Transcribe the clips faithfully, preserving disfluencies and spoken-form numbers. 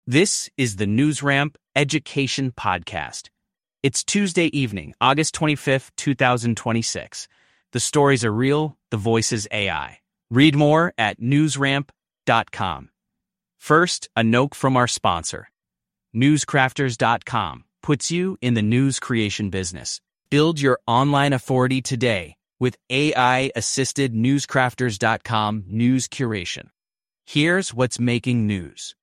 This is the NewsRamp Education Podcast. It's Tuesday evening, August twenty-fifth, twenty twenty-six. The stories are real, the voices A I. Read more at newsramp dot com. First, a note from our sponsor. newscrafters dot com puts you in the news creation business. Build your online authority today with A I-assisted newscrafters dot com news curation. Here's what's making news.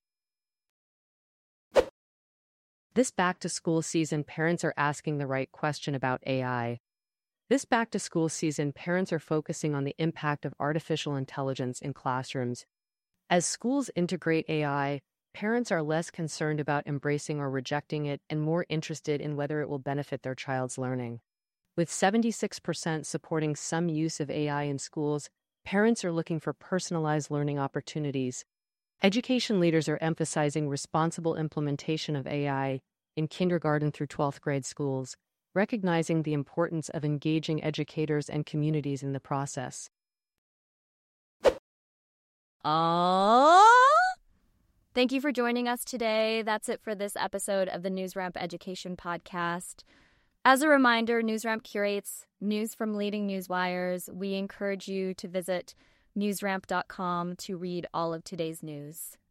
This back-to-school season, parents are asking the right question about A I. This back-to-school season, parents are focusing on the impact of artificial intelligence in classrooms. As schools integrate A I, parents are less concerned about embracing or rejecting it and more interested in whether it will benefit their child's learning. With seventy-six percent supporting some use of A I in schools, parents are looking for personalized learning opportunities. Education leaders are emphasizing responsible implementation of A I in kindergarten through twelfth grade schools, recognizing the importance of engaging educators and communities in the process. Oh, thank you for joining us today. That's it for this episode of the NewsRamp Education Podcast. As a reminder, NewsRamp curates news from leading news wires. We encourage you to visit newsramp dot com to read all of today's news.